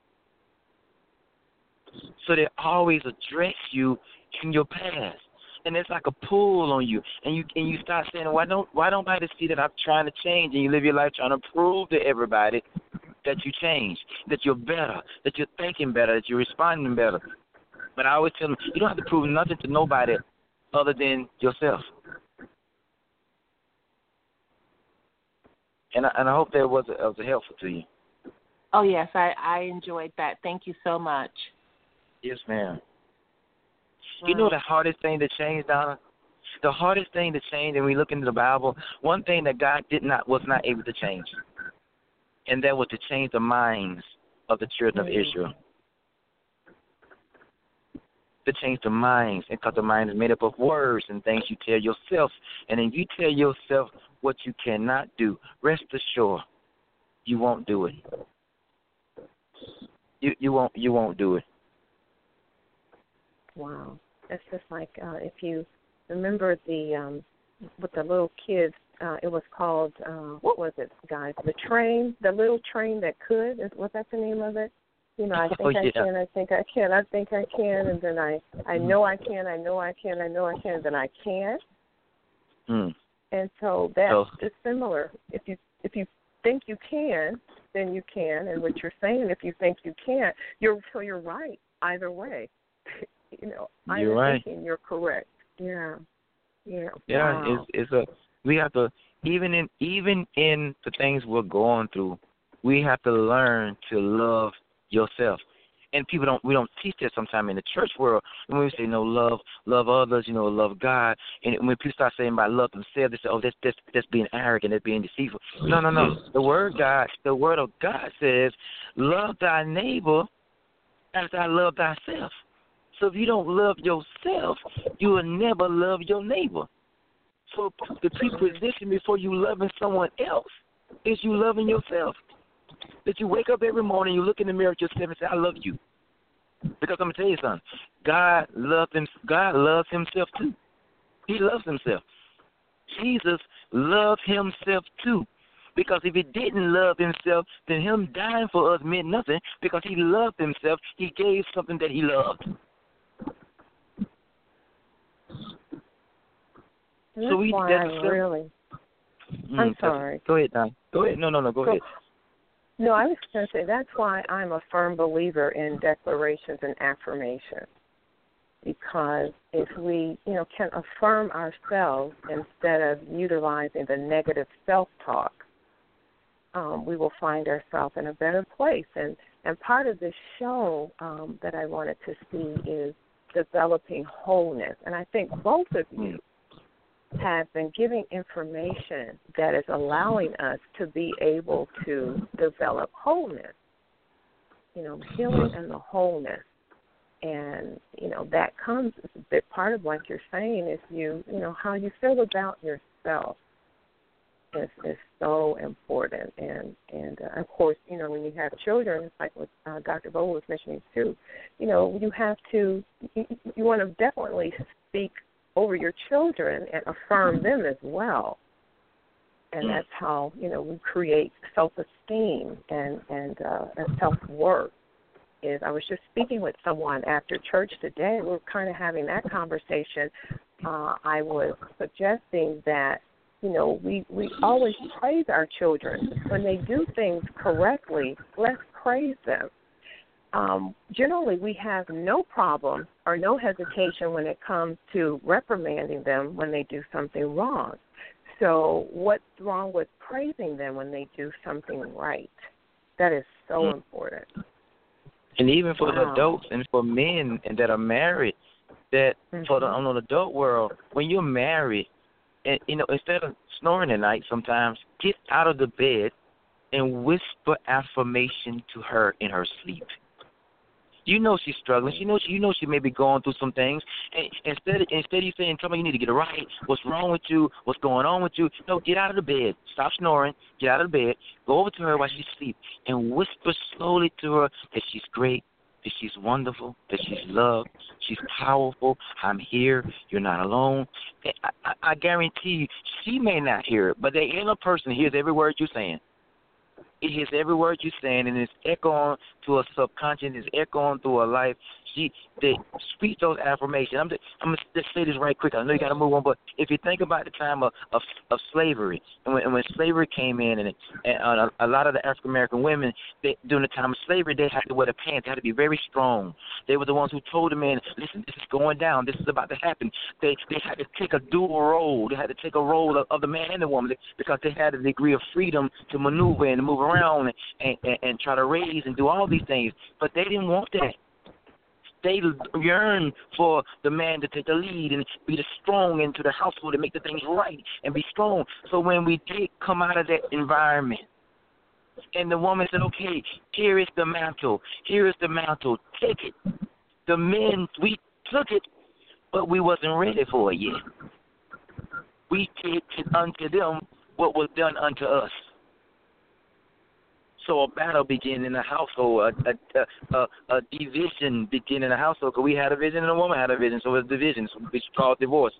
So they always address you in your past. And it's like a pull on you. And you start saying, why don't nobody see that I'm trying to change? And you live your life trying to prove to everybody that you changed, that you're better, that you're thinking better, that you're responding better. But I always tell them, you don't have to prove nothing to nobody other than yourself. And I hope that was helpful to you.
Oh, yes, I enjoyed that. Thank you so much.
Yes, ma'am. You know the hardest thing to change, Donna? The hardest thing to change, and we look into the Bible, one thing that God was not able to change, and that was to change the minds of the children of Israel. To change the minds, because the mind is made up of words and things you tell yourself. And then you tell yourself what you cannot do. Rest assured, you won't do it. You won't do it.
Wow. That's just like if you remember with the little kids, it was called, what was it, guys? The little train that could, was that the name of it? You know, I think I can, I think I can, I think I can, and then I know I can, I know I can, I know I can, and then I can't. And so that's similar. If you think you can, then you can, and what you're saying, if you think you can't, you're right either way. You know,
you're right.
Thinking you're correct. Yeah.
Wow. We have to even in the things we're going through, we have to learn to love yourself. And we don't teach that sometimes in the church world. When we say love others, love God, and when people start saying about love themselves, they say, oh, that's being arrogant, that's being deceitful. No. The word of God says, love thy neighbor as I love thyself. So if you don't love yourself, you will never love your neighbor. So the preposition before you loving someone else is you loving yourself. That you wake up every morning, you look in the mirror at yourself and say, I love you. Because I'm going to tell you something. God loves himself too. He loves himself. Jesus loved himself too. Because if he didn't love himself, then him dying for us meant nothing. Because he loved himself, he gave something that he loved.
So I'm sorry.
Go ahead, Don. Go ahead. No, go ahead.
No, I was going to say that's why I'm a firm believer in declarations and affirmations. Because if we, can affirm ourselves instead of utilizing the negative self-talk, we will find ourselves in a better place. And part of this show that I wanted to see is developing wholeness. And I think both of you have been giving information that is allowing us to be able to develop wholeness, healing and the wholeness. And, that comes, a big part of what you're saying is how you feel about yourself is so important. And of course, when you have children, it's like what Dr. Bowe was mentioning too, you have to, you want to definitely speak over your children and affirm them as well. And that's how, we create self-esteem and self-worth. I was just speaking with someone after church today. We were kind of having that conversation. I was suggesting that, we always praise our children. When they do things correctly, let's praise them. Generally, we have no problem or no hesitation when it comes to reprimanding them when they do something wrong. So what's wrong with praising them when they do something right? That is so important.
And even for the adults and for men that are married, that for the adult world, when you're married, and instead of snoring at night sometimes, get out of the bed and whisper affirmation to her in her sleep. She's struggling. She may be going through some things. And instead of you saying, "Tell me you need to get it right. What's wrong with you? What's going on with you?" No, get out of the bed. Stop snoring. Get out of the bed. Go over to her while she's asleep and whisper slowly to her that she's great, that she's wonderful, that she's loved, she's powerful. I'm here. You're not alone. I guarantee you, she may not hear it, but the inner person hears every word you're saying. It hits every word you're saying, and it's echoing to a subconscious. It's echoing through her life. They speak those affirmations. I'm going to just say this right quick. I know you got to move on, but if you think about the time of slavery, and when slavery came in, and a lot of the African American women, during the time of slavery, they had to wear the pants. They had to be very strong. They were the ones who told the men, listen, this is going down. This is about to happen. They had to take a dual role. They had to take a role of the man and the woman because they had a degree of freedom to maneuver and to move around and try to raise and do all these things. But they didn't want that. They yearn for the man to take the lead and be the strong into the household and make the things right and be strong. So when we did come out of that environment, and the woman said, okay, here is the mantle. Here is the mantle. Take it. The men, we took it, but we wasn't ready for it yet. We did unto them what was done unto us. So a battle began in the household, a division began in the household, because we had a vision and a woman had a vision, so it was division, so it's called divorce.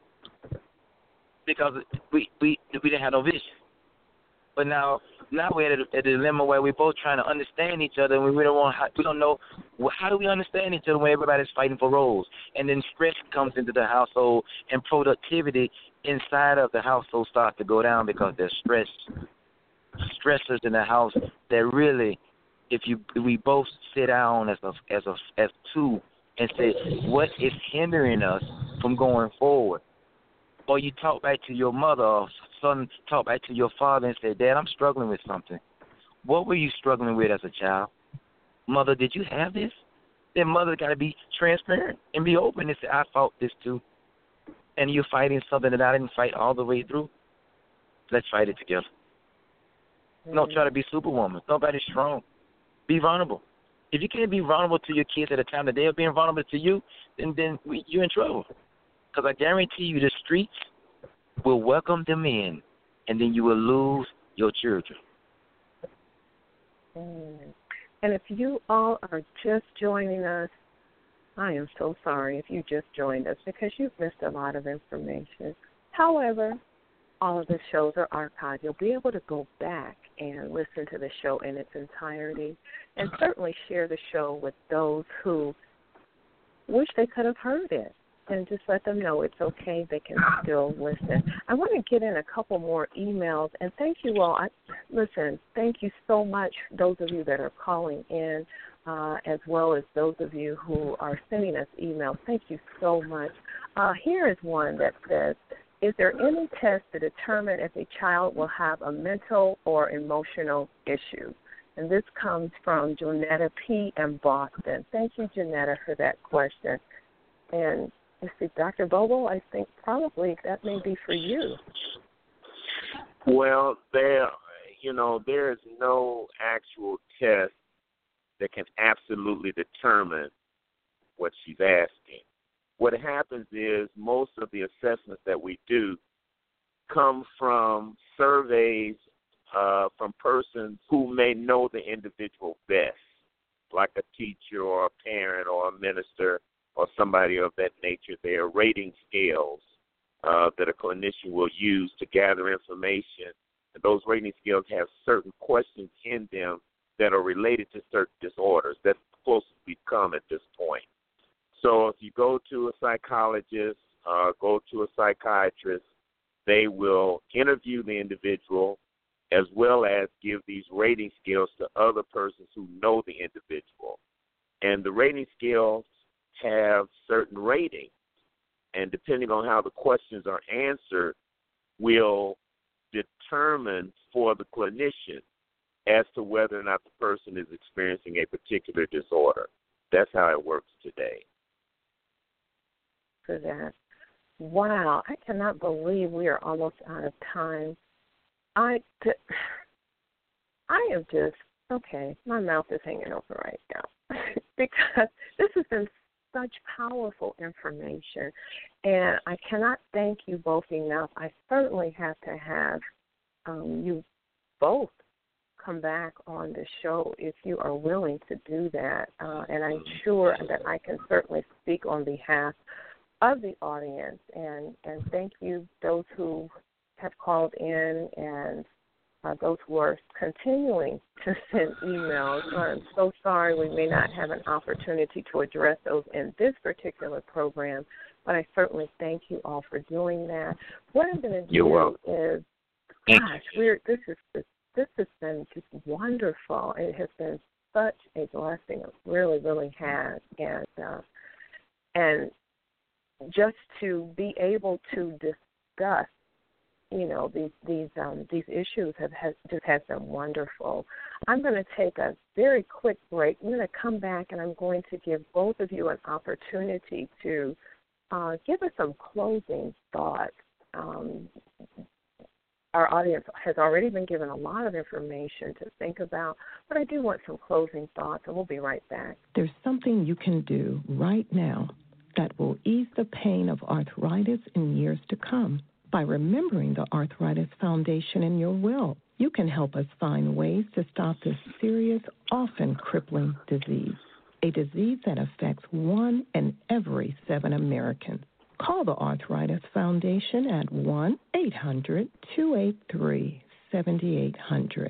Because we didn't have no vision. But now we're at a dilemma where we're both trying to understand each other, and we don't know how do we understand each other when everybody's fighting for roles. And then stress comes into the household, and productivity inside of the household starts to go down because there's stressors in the house that really, if we both sit down as two and say, what is hindering us from going forward? Or you talk back to your mother, or son talk back to your father and say, Dad, I'm struggling with something. What were you struggling with as a child? Mother, did you have this? Then mother got to be transparent and be open and say, I fought this too. And you're fighting something that I didn't fight all the way through. Let's fight it together. Don't try to be Superwoman. Nobody's strong. Be vulnerable. If you can't be vulnerable to your kids at a time that they're being vulnerable to you, then you're in trouble. Because I guarantee you the streets will welcome them in, and then you will lose your children.
And if you all are just joining us, I am so sorry if you just joined us because you've missed a lot of information. However, all of the shows are archived. You'll be able to go back and listen to the show in its entirety and certainly share the show with those who wish they could have heard it. And just let them know it's okay. They can still listen. I want to get in a couple more emails. And thank you all. Thank you so much, those of you that are calling in, as well as those of you who are sending us emails. Thank you so much. Here is one that says, is there any test to determine if a child will have a mental or emotional issue? And this comes from Jonetta P. in Boston. Thank you, Jonetta, for that question. And let's see, Dr. Bobo, I think probably that may be for you.
Well, there is no actual test that can absolutely determine what she's asking. What happens is most of the assessments that we do come from surveys from persons who may know the individual best, like a teacher or a parent or a minister or somebody of that nature. They are rating scales that a clinician will use to gather information. And those rating scales have certain questions in them that are related to certain disorders. That's the closest we've come at this point. So if you go to a psychologist, go to a psychiatrist, they will interview the individual as well as give these rating scales to other persons who know the individual. And the rating scales have certain ratings, and depending on how the questions are answered will determine for the clinician as to whether or not the person is experiencing a particular disorder. That's how it works today.
For that. Wow, I cannot believe we are almost out of time. I am just, okay, my mouth is hanging open right now because this has been such powerful information, and I cannot thank you both enough. I certainly have to have you both come back on the show if you are willing to do that, and I'm sure that I can certainly speak on behalf of the audience, and thank you those who have called in and those who are continuing to send emails. I'm so sorry we may not have an opportunity to address those in this particular program, but I certainly thank you all for doing that. What I'm going to do is, this has been just wonderful. It has been such a blessing. It really, really has. And just to be able to discuss, these issues has been wonderful. I'm going to take a very quick break. I'm going to come back, and I'm going to give both of you an opportunity to give us some closing thoughts. Our audience has already been given a lot of information to think about, but I do want some closing thoughts, and we'll be right back.
There's something you can do right now that will ease the pain of arthritis in years to come. By remembering the Arthritis Foundation in your will, you can help us find ways to stop this serious, often crippling disease, a disease that affects 1 in every 7 Americans. Call the Arthritis Foundation at 1-800-283-7800,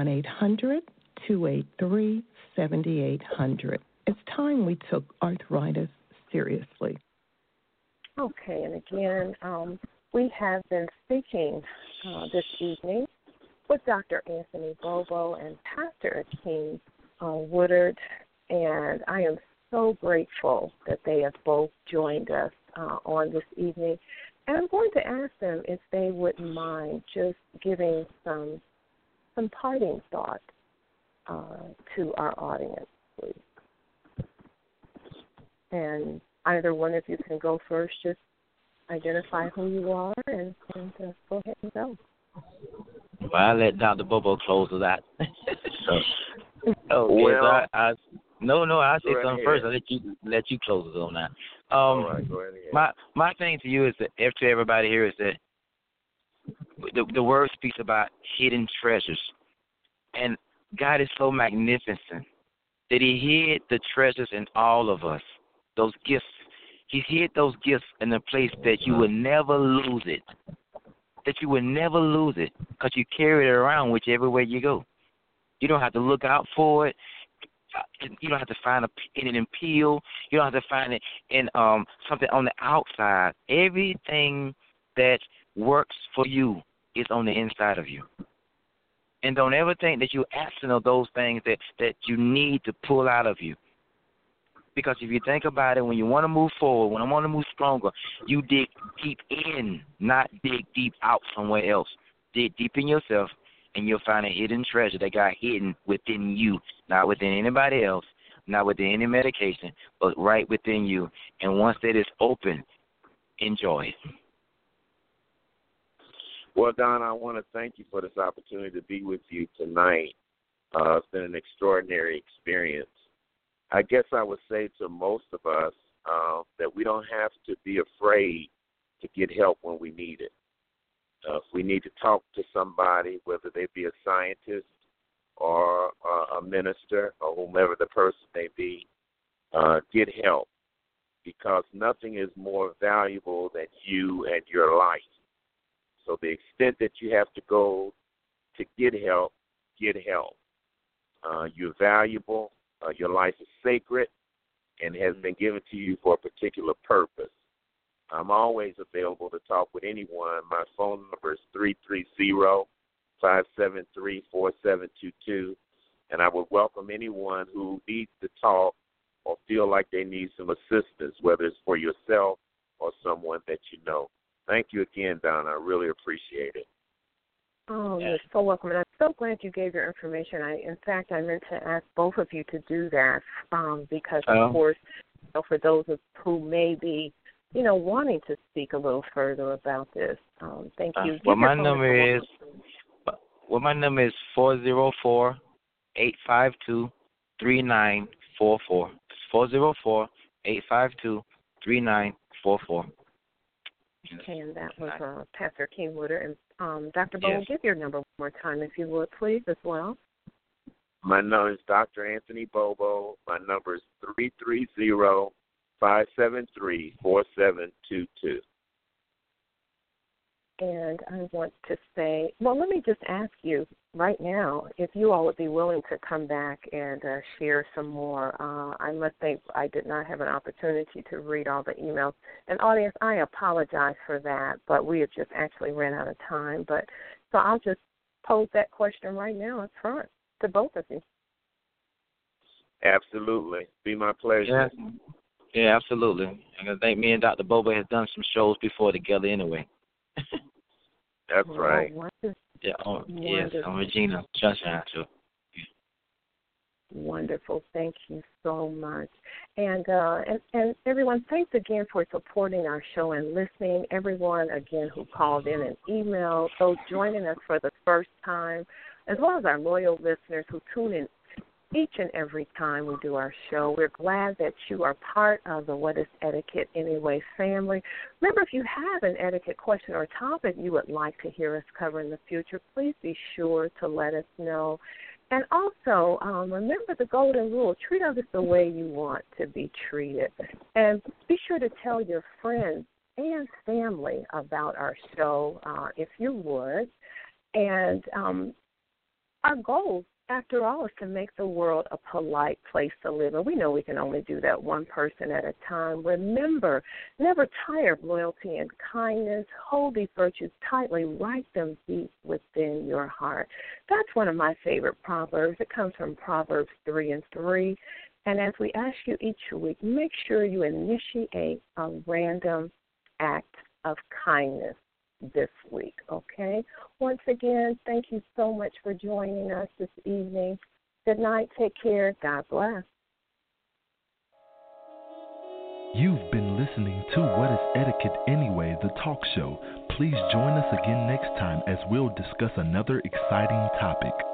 1-800-283-7800. It's time we took arthritis seriously.
Okay, and again, we have been speaking this evening with Dr. Anthony Bobo and Pastor Akeem Woodard, and I am so grateful that they have both joined us on this evening. And I'm going to ask them if they wouldn't mind just giving some parting thoughts to our audience, please. And either one of you can go first. Just identify who you are and go ahead and go.
Well, I'll let Dr. Bobo close with that. Okay,
well,
I'll say something
ahead.
first. I'll let you close it on that.
All right, go ahead.
My thing to you is that, to everybody here, is that the word speaks about hidden treasures, and God is so magnificent that He hid the treasures in all of us. Those gifts, He hid those gifts in a place that you would never lose it. That you would never lose it, because you carry it around with you everywhere you go. You don't have to look out for it. You don't have to find it in an appeal. You don't have to find it in something on the outside. Everything that works for you is on the inside of you. And don't ever think that you're absent of those things that you need to pull out of you. Because if you think about it, when you want to move forward, when I want to move stronger, you dig deep in, not dig deep out somewhere else. Dig deep in yourself, and you'll find a hidden treasure that got hidden within you, not within anybody else, not within any medication, but right within you. And once that is open, enjoy it.
Well, Don, I want to thank you for this opportunity to be with you tonight. It's been an extraordinary experience. I guess I would say to most of us that we don't have to be afraid to get help when we need it. If we need to talk to somebody, whether they be a scientist or a minister or whomever the person may be, get help, because nothing is more valuable than you and your life. So the extent that you have to go to get help, get help. You're valuable. Your life is sacred and has been given to you for a particular purpose. I'm always available to talk with anyone. My phone number is 330-573-4722, and I would welcome anyone who needs to talk or feel like they need some assistance, whether it's for yourself or someone that you know. Thank you again, Donna. I really appreciate it.
Oh, you're so welcome. And I'm so glad you gave your information. In fact, I meant to ask both of you to do that because, of course, for those who may be, wanting to speak a little further about this, thank you.
Well, my number is 404-852-3944. It's 404-852-3944.
Okay, and that was Pastor Akeem Woodard. And Dr. Bowe, give your number one more time, if you would, please, as well.
My number is Dr. Anthony Bobo. My number is 330-573-4722.
And I want to say, well, let me just ask you right now if you all would be willing to come back and share some more. I must say I did not have an opportunity to read all the emails. And audience, I apologize for that, but we have just actually ran out of time. But so I'll just pose that question right now up front to both of you.
Absolutely. Be my pleasure.
Yeah, absolutely. And I think me and Dr. Boba have done some shows before together anyway.
That's right.
Yeah, yes, on Regina Sunshine too.
Wonderful. Thank you so much. And everyone, thanks again for supporting our show and listening. Everyone, again, who called in and emailed, those joining us for the first time, as well as our loyal listeners who tune in each and every time we do our show. We're glad that you are part of the What is Etiquette Anyway family. Remember, if you have an etiquette question or topic you would like to hear us cover in the future, please be sure to let us know. And also, remember the golden rule: treat others the way you want to be treated. And be sure to tell your friends and family about our show, if you would. And our goal, after all, is to make the world a polite place to live. And we know we can only do that one person at a time. Remember, never tire of loyalty and kindness. Hold these virtues tightly. Write them deep within your heart. That's one of my favorite proverbs. It comes from Proverbs 3:3. And as we ask you each week, make sure you initiate a random act of kindness this week, okay? Once again, thank you so much for joining us this evening. Good night. Take care. God bless.
You've been listening to What is Etiquette Anyway, the talk show. Please join us again next time as we'll discuss another exciting topic.